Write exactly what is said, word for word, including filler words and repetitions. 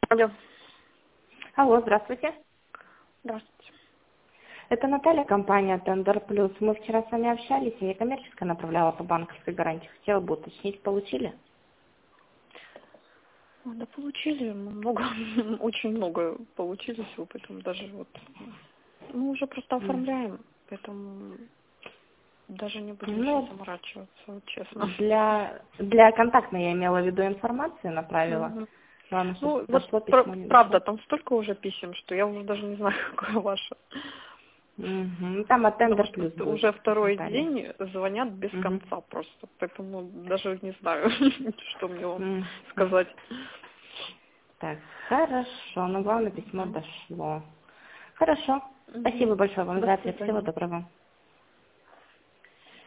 Алло. Алло, здравствуйте. Здравствуйте. Это Наталья, компания Тендер Плюс. Мы вчера с вами общались, я коммерческое направляла по банковской гарантии. Хотела бы уточнить, получили? Ой, Да получили много, очень много получили всего, поэтому даже вот мы уже просто М. оформляем, поэтому даже не будем сейчас Ну, заморачиваться, вот честно. для, для контактной я имела в виду информацию, направила. Мгм. Главное, чтобы Ну, вот дошло про- письмо, не правда, дошло. там столько уже писем, что я уже даже не знаю, какое ваше. Мгм. Там от Потому Тендер что Плюс будет, уже второй Наталья. день звонят без Мгм. конца просто, поэтому даже не знаю, что мне вам Мгм. сказать. Так, хорошо, но главное, письмо Мгм. дошло. Хорошо. Мгм. Спасибо большое вам До за ответ. Всего свидания. доброго.